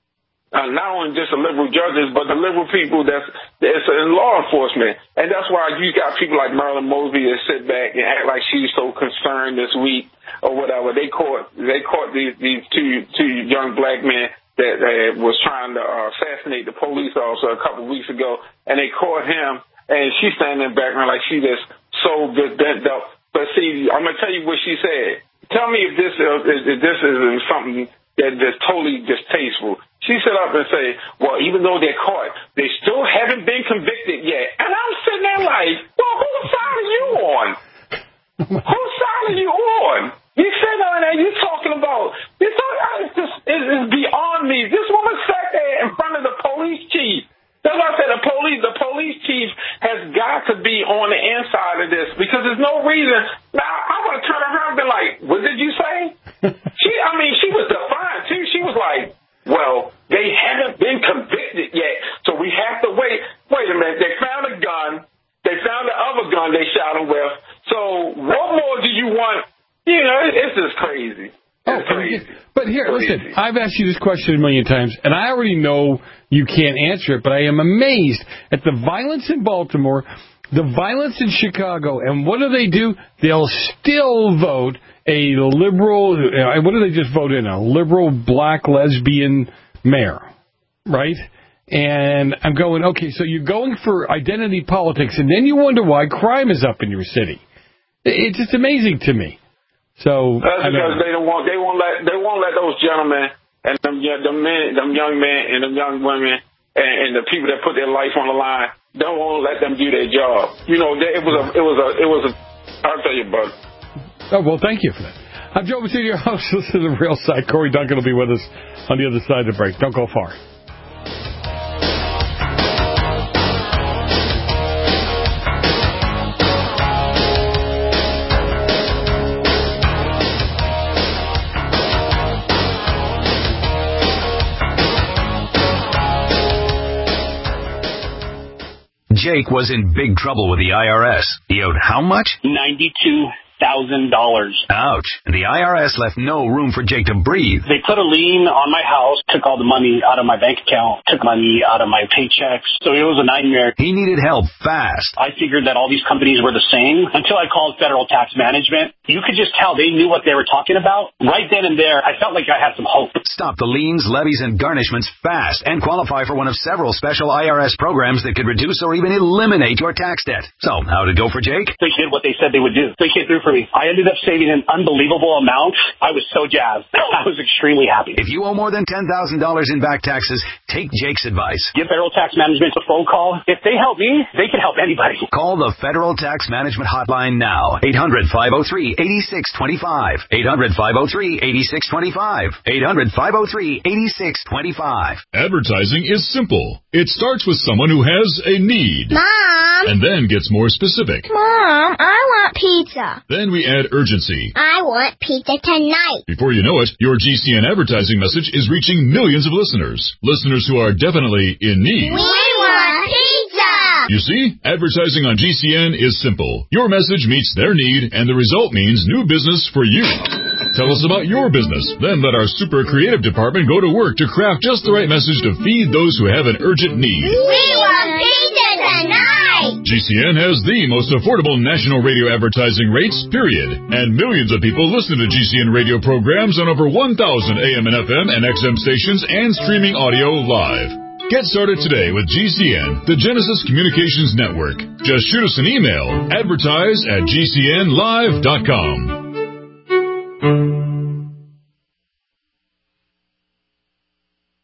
Q: uh, not only just the liberal judges, but the liberal people that's, that's in law enforcement. And that's why you got people like Marilyn Mosby that sit back and act like she's so concerned this week or whatever. They caught, they caught these, these two, two young black men that uh, was trying to uh, assassinate the police officer a couple of weeks ago, and they caught him, and she's standing in the background like she just so good bent up. But see, I'm going to tell you what she said. Tell me if this uh, if this is something that, that's totally distasteful. She stood up and said, well, even though they're caught, they still haven't been convicted yet. And I'm sitting there like, well, whose side are you on? Whose side are you on? You said on there, you're talking about, you're talking, it's just, it's beyond me. This woman sat there in front of the police chief. That's why I said the police, the police chief has got to be on the inside of this, because there's no reason. Now, I would have turned around and been like, what did you say? she, I mean, she was defiant too. She was like, well, they haven't been convicted yet, so we have to wait. Wait a minute, they found a gun. They found the other gun they shot him with. So what more do you want? You know, it's just crazy.
H: Oh, but here, listen, I've asked you this question a million times, and I already know you can't answer it, but I am amazed at the violence in Baltimore, the violence in Chicago, and what do they do? They'll still vote a liberal, what do they just vote in? A liberal black lesbian mayor, right? And I'm going, okay, so you're going for identity politics, and then you wonder why crime is up in your city. It's just amazing to me. So
Q: that's because they don't want they won't let they won't let those gentlemen and them them men them young men and them young women and, and the people that put their life on the line, don't want to let them do their job. You know, it was a it was a it was a I'll tell you, bud.
H: Oh well, thank you for that. I'm Joe Messina, your host. Listen to the Real Side. Corey Duncan will be with us on the other side of the break. Don't go far.
J: Jake was in big trouble with the I R S. He owed how much?
K: ninety-two thousand dollars.
J: Ouch. The I R S left no room for Jake to breathe.
K: They put a lien on my house, took all the money out of my bank account, took money out of my paychecks. So it was a nightmare.
J: He needed help fast.
K: I figured that all these companies were the same until I called Federal Tax Management. You could just tell they knew what they were talking about. Right then and there, I felt like I had some hope.
J: Stop the liens, levies, and garnishments fast and qualify for one of several special I R S programs that could reduce or even eliminate your tax debt. So, how did it go for Jake?
K: They did what they said they would do. They came through for me. I ended up saving an unbelievable amount. I was so jazzed. I was extremely happy.
J: If you owe more than ten thousand dollars in back taxes, take Jake's advice.
K: Give Federal Tax Management a phone call. If they help me, they can help anybody.
J: Call the Federal Tax Management Hotline now. eight hundred, five oh three, eight six two five. eight hundred, five oh three, eight six two five. eight hundred, five oh three, eight six two five.
B: Advertising is simple. It starts with someone who has a need.
E: Mom!
B: And then gets more specific.
E: Mom, I want pizza.
B: Then we add urgency.
E: I want pizza tonight.
B: Before you know it, your G C N advertising message is reaching millions of listeners. Listeners who are definitely in need.
E: We want pizza!
B: You see, advertising on G C N is simple. Your message meets their need, and the result means new business for you. Tell us about your business. Then let our super creative department go to work to craft just the right message to feed those who have an urgent need.
E: We want pizza tonight!
B: G C N has the most affordable national radio advertising rates, period. And millions of people listen to G C N radio programs on over one thousand A M and F M and X M stations and streaming audio live. Get started today with G C N, the Genesis Communications Network. Just shoot us an email, advertise at G C N live dot com.
L: The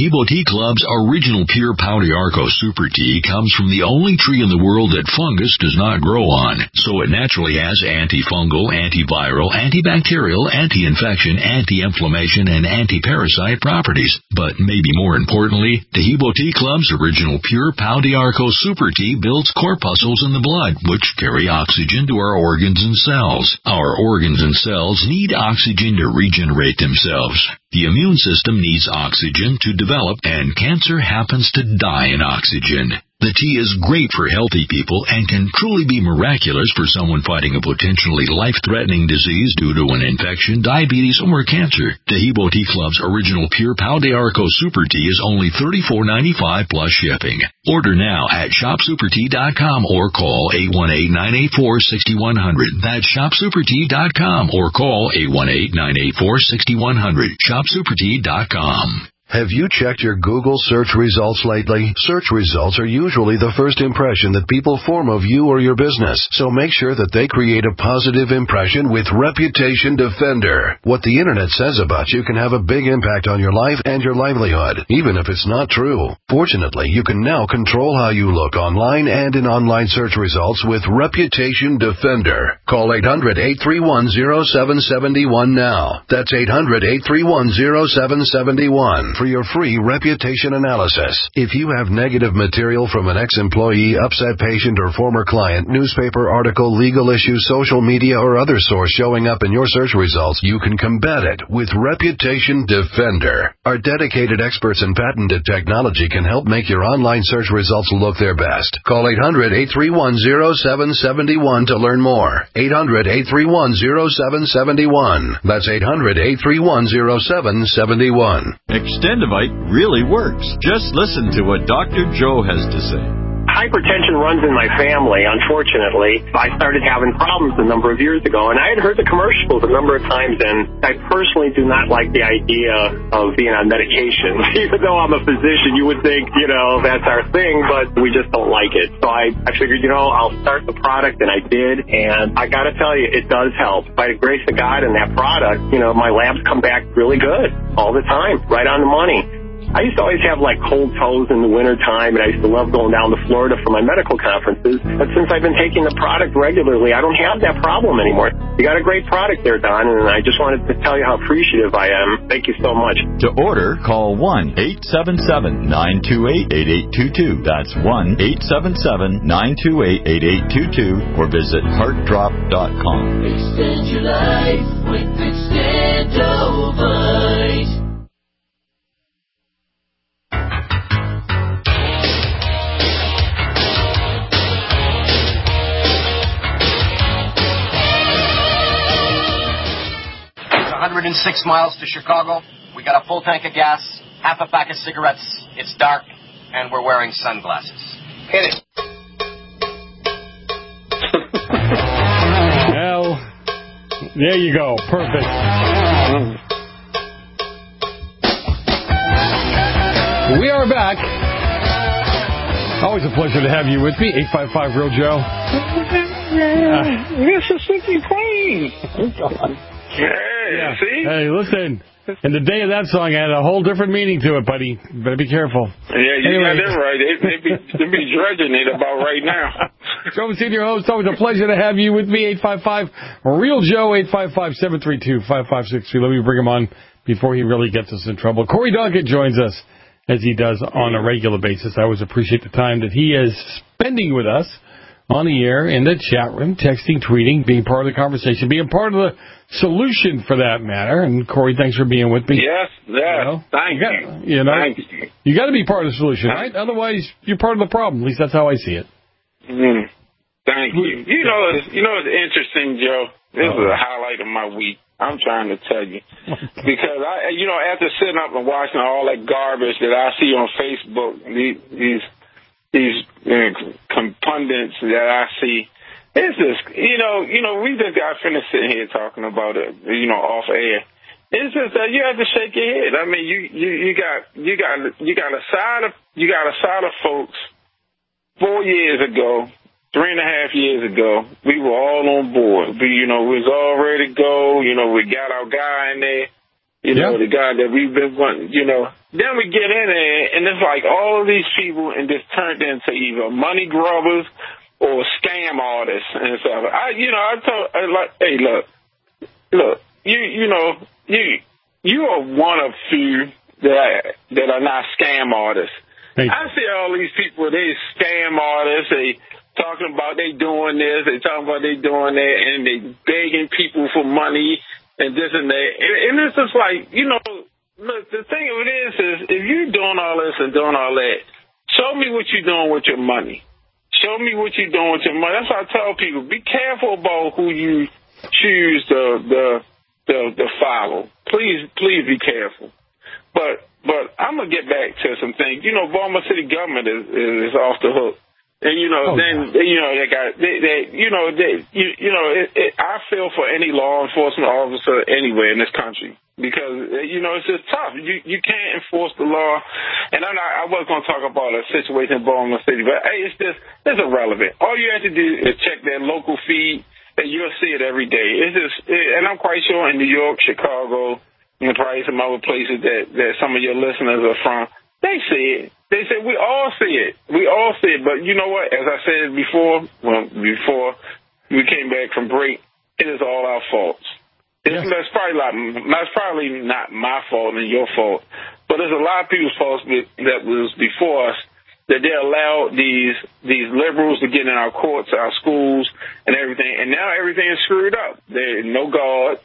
G: Taheebo Tea Club's original pure Pau d'Arco Super Tea comes from the only tree in the world that fungus does not grow on, so it naturally has antifungal, antiviral, antibacterial, anti-infection, anti-inflammation, and anti-parasite properties. But maybe more importantly, Taheebo Tea Club's original pure Pau d'Arco Super Tea builds corpuscles in the blood, which carry oxygen to our organs and cells. Our organs and cells need oxygen to regenerate themselves. The immune system needs oxygen to develop, and cancer happens to die in oxygen. The tea is great for healthy people and can truly be miraculous for someone fighting a potentially life-threatening disease due to an infection, diabetes, or cancer. Taheebo Tea Club's original pure Pau d'Arco Super Tea is only thirty-four ninety-five plus shipping. Order now at shop super tea dot com or call eight one eight, nine eight four, six one zero zero. That's shop super tea dot com or call eight one eight, nine eight four, six one zero zero. shop super tea dot com.
L: Have you checked your Google search results lately? Search results are usually the first impression that people form of you or your business, so make sure that they create a positive impression with Reputation Defender. What the internet says about you can have a big impact on your life and your livelihood, even if it's not true. Fortunately, you can now control how you look online and in online search results with Reputation Defender. Call eight hundred, eight three one, zero seven seven one now. That's eight hundred, eight three one, zero seven seven one. For your free reputation analysis. If you have negative material from an ex-employee, upset patient, or former client, newspaper article, legal issue, social media, or other source showing up in your search results, you can combat it with Reputation Defender. Our dedicated experts in patented technology can help make your online search results look their best. Call eight hundred, eight three one, zero seven seven one to learn more. eight hundred, eight three one, zero seven seven one. That's eight hundred, eight three one, zero seven seven one.
I: Extendivite really works. Just listen to what Doctor Joe has to say.
M: Hypertension runs in my family, unfortunately. I started having problems a number of years ago, and I had heard the commercials a number of times, and I personally do not like the idea of being on medication. Even though I'm a physician, you would think, you know, that's our thing, but we just don't like it. So I, I figured, you know, I'll start the product, and I did, and I got to tell you, it does help. By the grace of God and that product, you know, my labs come back really good all the time, right on the money. I used to always have, like, cold toes in the wintertime, and I used to love going down to Florida for my medical conferences. But since I've been taking the product regularly, I don't have that problem anymore. You got a great product there, Don, and I just wanted to tell you how appreciative I am. Thank you so much.
I: To order, call one eight seven seven, nine two eight, eight eight two two. That's one eight seven seven, nine two eight, eight eight two two, or visit heart drop dot com.
P: Extend your life with Extendovite.
W: one hundred six miles to Chicago. We got a full tank of gas, half a pack of cigarettes. It's dark, and we're wearing sunglasses. Hit it.
H: Well, there you go. Perfect. We are back. Always a pleasure to have you with me. eight five five Real Joe. Uh,
Q: Mississippi Queen. Hey,
H: yeah.
Q: see?
H: Hey, listen. And the day of that song had a whole different meaning to it, buddy. Better be careful.
Q: Yeah, you
H: anyway.
Q: got that right. They, they, be, they be dredging it about right now.
H: Joe, Senior Host, always a pleasure to have you with me. eight five five Real Joe, eight five five, seven three two, five five six three. Let me bring him on before he really gets us in trouble. Corey Duncan joins us, as he does on a regular basis. I always appreciate the time that he is spending with us on the air, in the chat room, texting, tweeting, being part of the conversation, being part of the solution for that matter. And Corey, thanks for being with me.
Q: Yes, yes. You know, Thank
H: you. Got,
Q: you.
H: You know,
Q: Thank you.
H: You got to be part of the solution, right? Otherwise, you're part of the problem. At least that's how I see it.
Q: Mm. Thank you. You know, it's, you know, it's interesting, Joe. This is a highlight of my week. I'm trying to tell you. Because, I, you know, after sitting up and watching all that garbage that I see on Facebook, these, these these uh, pundits that I see, it's just, you know, you know, we just got finished sitting here talking about it, you know, off air. It's just that you have to shake your head. I mean, you, you, you got, you got, you got a side of, you got a side of folks four years ago, three and a half years ago, we were all on board. We, you know, we was all ready to go. You know, we got our guy in there. You know, yeah. the guy that we've been wanting, you know, then we get in there, and it's like all of these people, and just turned into either money grubbers or scam artists and stuff. I, you know, I told, I like, hey, look, look, you, you know, you, you are one of few that I, that are not scam artists. I see all these people, they scam artists, they talking about they doing this, they talking about they doing that, and they begging people for money and this and that. And, and it's just like, you know, look, the thing of it is, is if you're doing all this and doing all that, show me what you're doing with your money. Show me what you're doing with your money. That's why I tell people, be careful about who you choose to, the, the, the follow. Please, please be careful. But, but I'm going to get back to some things. You know, Baltimore City government is, is off the hook. And, you know, oh, then, yeah. you know, they got, they, they you know, they, you, you know, it, it, I feel for any law enforcement officer anywhere in this country because, you know, it's just tough. You you can't enforce the law. And I'm not, I was going to talk about a situation in Baltimore City, but hey, it's just, it's irrelevant. All you have to do is check their local feed and you'll see it every day. It's just, it, and I'm quite sure in New York, Chicago, and probably some other places that, that some of your listeners are from, they see it. They say we all see it. We all see it. But you know what? As I said before, well, before we came back from break, it is all our faults. It's, yeah. That's probably not, that's probably not my fault and your fault, but there's a lot of people's faults that was before us that they allowed these these liberals to get in our courts, our schools, and everything. And now everything is screwed up. There's no God,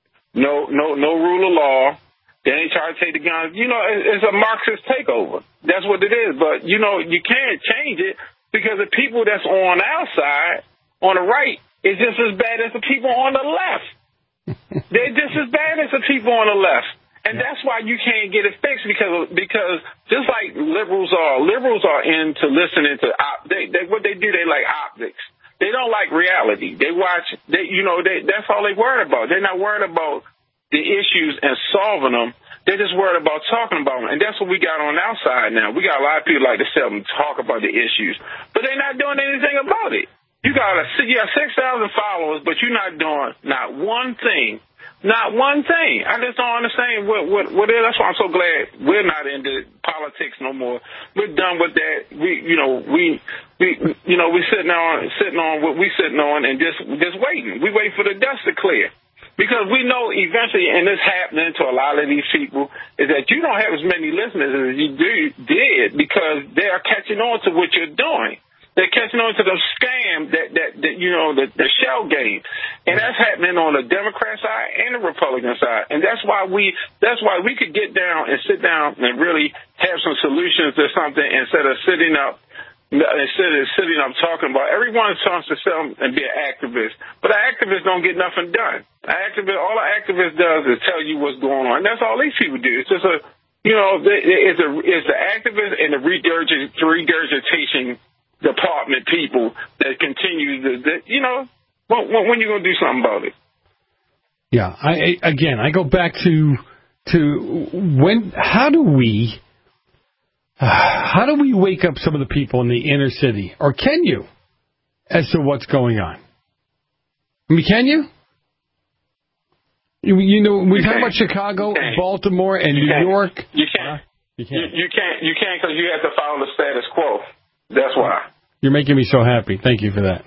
Q: no no no rule of law. Then they try to take the guns. You know, it's a Marxist takeover. That's what it is. But, you know, you can't change it because the people that's on our side, on the right, is just as bad as the people on the left. They're just as bad as the people on the left. And that's why you can't get it fixed because because just like liberals are, liberals are into listening to, op- they, they, what they do, they like optics. They don't like reality. They watch, they, you know, they, that's all they worry about. They're not worried about the issues and solving them. They're just worried about talking about them. And that's what we got on our side now. We got a lot of people like to sit and talk about the issues, but they're not doing anything about it. You got a, you have six thousand followers, but you're not doing not one thing. Not one thing. I just don't understand what, what, what is. That's why I'm so glad we're not into politics no more. We're done with that. We, you know, we, we, you know, we sitting on, sitting on what we sitting on and just, just waiting. We wait for the dust to clear. Because we know eventually, and this happening to a lot of these people, is that you don't have as many listeners as you do, did because they are catching on to what you're doing. They're catching on to the scam that, that, that you know, the, the shell game. And that's happening on the Democrat side and the Republican side. And that's why we, that's why we could get down and sit down and really have some solutions to something instead of sitting up Instead of sitting up talking about, everyone wants to sell and be an activist, but an activist don't get nothing done. An activist, all an activist does is tell you what's going on, and that's all these people do. It's just a, you know, it's a, it's the activist and the regurgit, regurgitation department people that continue to, that, you know, when, when you gonna do something about it?
H: Yeah, I again, I go back to to when. How do we? How do we wake up some of the people in the inner city, or can you, as to what's going on? I mean, can you? You, you know, we talk about Chicago, Baltimore, and New York.
Q: You can't. You can't. You, you can't. You can't because you have to follow the status quo. That's why.
H: You're making me so happy. Thank you for that.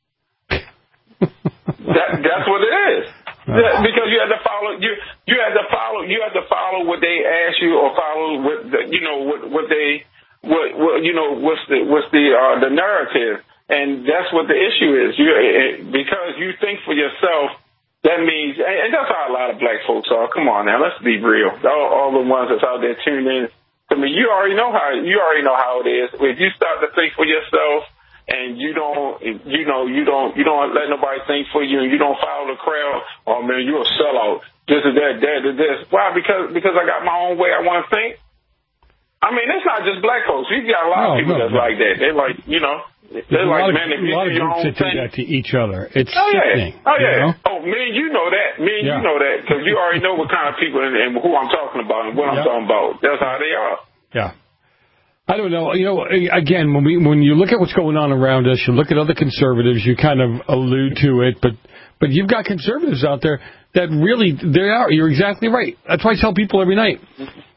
Q: that that's what it is. Yeah, because you have to follow you you have to follow you have to follow what they ask you or follow what the, you know what what they what, what you know what's the what's the uh, the narrative, and that's what the issue is. You because you think for yourself, that means, and that's how a lot of black folks are. Come on now, let's be real. All, all the ones that's out there tuned in to me, you already know how you already know how it is. If you start to think for yourself, and you don't, you know, you don't, you don't let nobody think for you, and you don't follow the crowd. Oh man, you're a sellout. This is that, that, that, this. Why? Because because I got my own way I want to think. I mean, it's not just black folks. You got a lot no, of people no, that's no. like that. They're like, you know, they're like, man, if you do your own thing,
H: that to each other. It's
Q: oh yeah,
H: sickening,
Q: oh yeah.
H: You know?
Q: Oh, me and you know that. Me and yeah. you know that because you already know what kind of people and, and who I'm talking about and what yeah. I'm talking about. That's how they are.
H: Yeah. I don't know. You know, again, when we when you look at what's going on around us, you look at other conservatives, you kind of allude to it, but but you've got conservatives out there that really, they are, you're exactly right. That's why I tell people every night,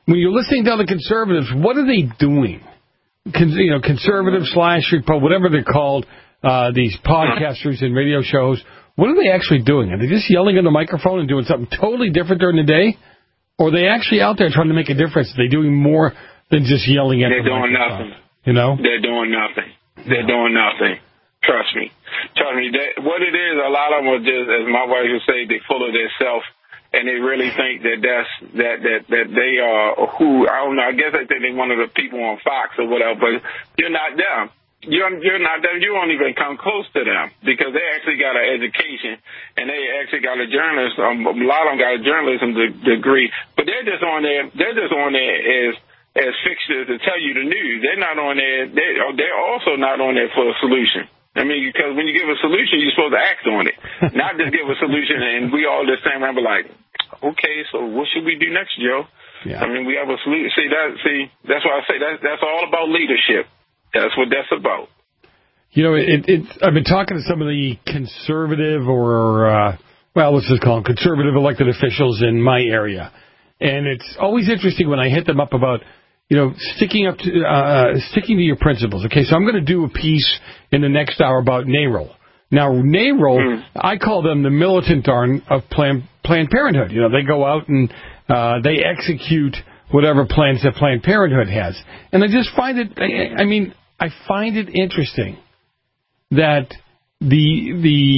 H: when you're listening to other conservatives, what are they doing? Con- you know, conservative slash Republican, whatever they're called, uh, these podcasters and radio shows, what are they actually doing? Are they just yelling on the microphone and doing something totally different during the day? Or are they actually out there trying to make a difference? Are they doing more than just yelling at
Q: They're
H: the
Q: doing
H: microphone?
Q: nothing.
H: You know?
Q: They're doing nothing. They're doing nothing. Trust me. Trust me. They, what it is, a lot of them are just, as my wife would say, they're full of their self, and they really think that that's, that, that, that they are who, I don't know, I guess they think they're one of the people on Fox or whatever, but you're not them. You're, you're not them. You won't even come close to them because they actually got an education and they actually got a journalist. Um, a lot of them got a journalism de- degree, but they're just on there. They're just on there as as fixtures to tell you the news. They're not on there. They they're also not on there for a solution. I mean, because when you give a solution, you're supposed to act on it, not just give a solution and we all just stand around and be like, okay, so what should we do next, Joe? Yeah. I mean, we have a solution. See that? See, that's why I say that that's all about leadership. That's what that's about.
H: You know, it, it, I've been talking to some of the conservative or, uh, well, let's just call them conservative elected officials in my area. And it's always interesting when I hit them up about, you know, sticking up to, uh, sticking to your principles. Okay, so I'm going to do a piece in the next hour about NARAL. Now, NARAL, mm. I call them the militant arm of Planned, Planned Parenthood. You know, they go out and uh, they execute whatever plans that Planned Parenthood has. And I just find it, I, I mean, I find it interesting that the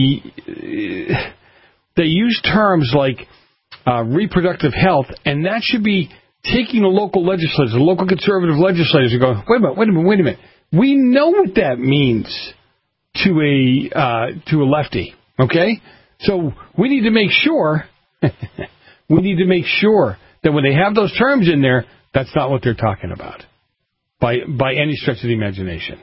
H: the uh, they use terms like uh, reproductive health, and that should be taking the local legislators, the local conservative legislators, and going, wait a minute, wait a minute, wait a minute. We know what that means to a uh, to a lefty, okay? So we need to make sure we need to make sure that when they have those terms in there, that's not what they're talking about by by any stretch of the imagination.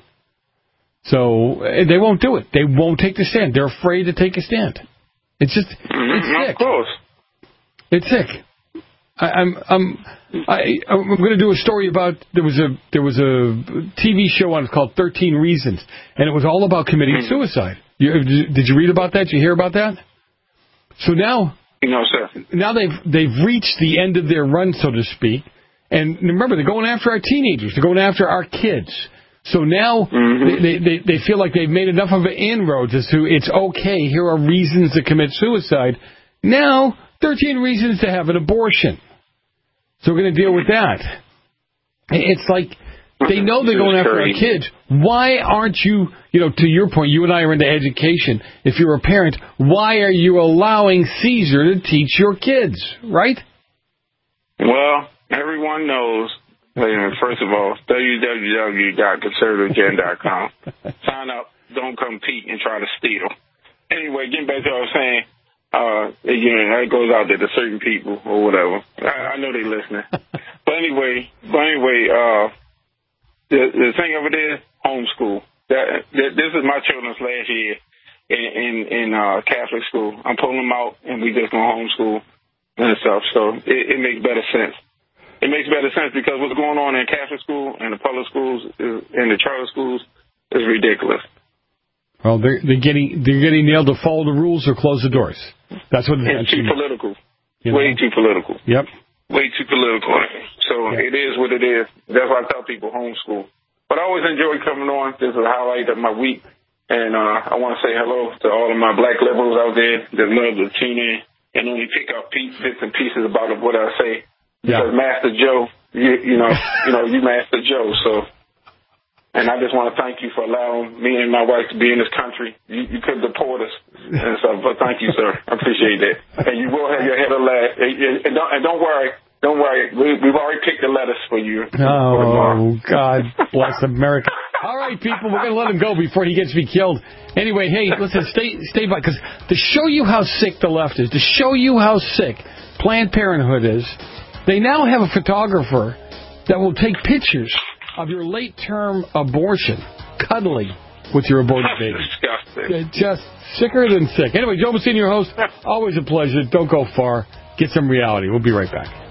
H: So they won't do it. They won't take the stand. They're afraid to take a stand. It's just, it's sick.
Q: Of course.
H: It's sick. I, I'm, I'm, I, I'm going to do a story about, there was a, there was a T V show on, it's called thirteen Reasons, and it was all about committing suicide. You, did you read about that? Did you hear about that? So now,
Q: no, sir.
H: Now they've, they've reached the end of their run, so to speak. And remember, they're going after our teenagers. They're going after our kids. So now mm-hmm. they, they they feel like they've made enough of an inroads as to it's okay, here are reasons to commit suicide. Now, thirteen reasons to have an abortion. So we're going to deal with that. It's like they know they're going after our kids. Why aren't you, you know, to your point, you and I are into education. If you're a parent, why are you allowing Caesar to teach your kids, right?
Q: Well, everyone knows. First of all, w w w dot conservative gen dot com. Sign up. Don't compete and try to steal. Anyway, getting back to what I was saying, uh, again, that goes out there to certain people or whatever. I, I know they're listening. But anyway, but anyway, uh, the, the thing of it is homeschool. That, that this is my children's last year in in, in uh, Catholic school. I'm pulling them out, and we just go homeschool and stuff. So it, it makes better sense. It makes better sense because what's going on in Catholic school and the public schools is, and the charter schools is ridiculous.
H: Well, they're, they're getting they're getting nailed to follow the rules or close the doors. That's what
Q: it's too political.
H: You
Q: know? Way too political.
H: Yep.
Q: Way too political. So yeah. It is what it is. That's why I tell people homeschool. But I always enjoy coming on. This is a highlight of my week. And uh, I want to say hello to all of my black liberals out there that love to tune in and only pick up bits and pieces about what I say. Because yeah. Master Joe, you, you know, you know, you Master Joe. So, and I just want to thank you for allowing me and my wife to be in this country. You, you could deport us and stuff, but thank you, sir. I appreciate that. And you will have your head of last. And don't, and don't worry, don't worry. We, we've already picked the letters for you.
H: Oh, for God bless America. All right, people, we're going to let him go before he gets me killed. Anyway, hey, listen, stay, stay by, because to show you how sick the left is, to show you how sick Planned Parenthood is. They now have a photographer that will take pictures of your late-term abortion, cuddling with your aborted baby.
Q: Disgusting.
H: Just sicker than sick. Anyway, Joe Messina, your host. Always a pleasure. Don't go far. Get some reality. We'll be right back.